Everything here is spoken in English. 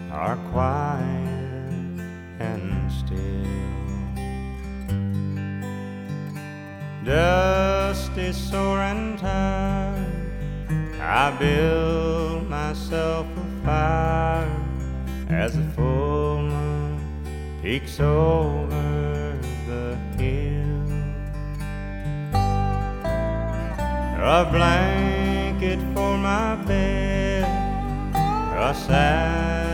are quiet and still. Dusty, sore and tired, I build myself a fire as the full moon peeks over the hill. A blanket for my bed, a sad